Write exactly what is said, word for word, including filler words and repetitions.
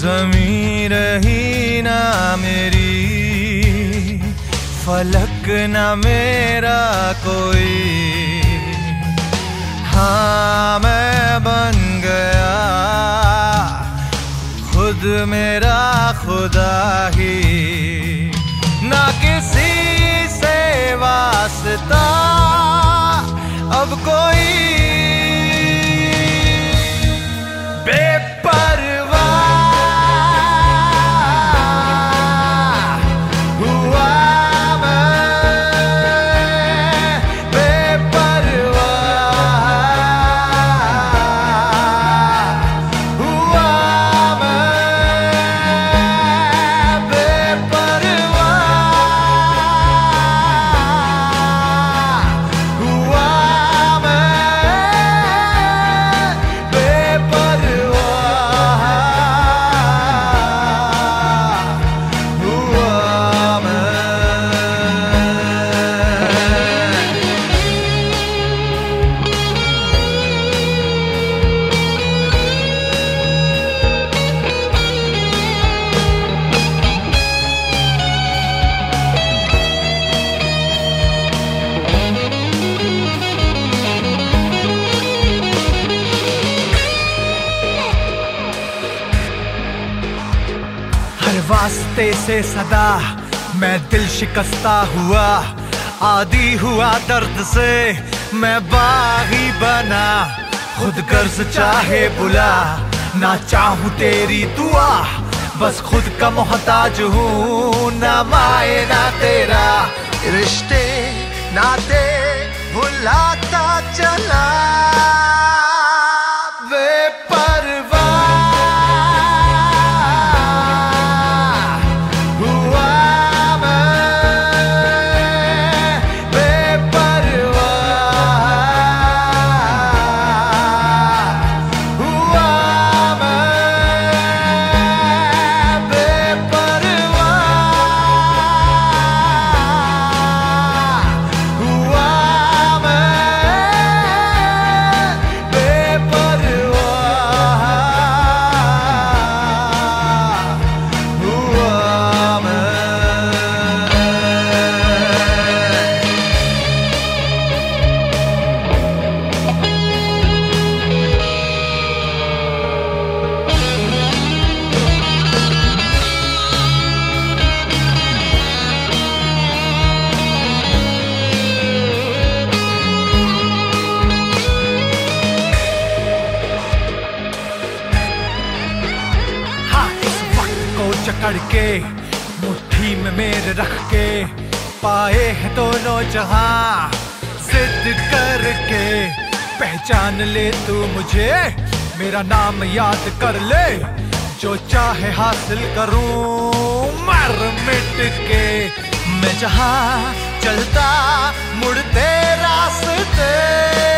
ज़मीं रही ना मेरी, फलक ना मेरा कोई। हाँ मैं बन गया खुद मेरा खुदा ही, ना किसी से वास्ता अब कोई। वास्ते से सदा मैं दिल शिकस्ता हुआ, आदी हुआ दर्द से मैं बागी बना। खुद गर्ज चाहे बुला, ना चाहूं तेरी दुआ, बस खुद का मोहताज हूँ, ना माए ना तेरा। रिश्ते नाते भुलाता चला जकड़ के मुट्ठी में मेरे रख के, पाए हैं दोनों जहां जिद करके। पहचान ले तू मुझे, मेरा नाम याद कर ले, जो चाहे हासिल करूं मर मिट के। मैं जहां चलता मुड़ते रास्ते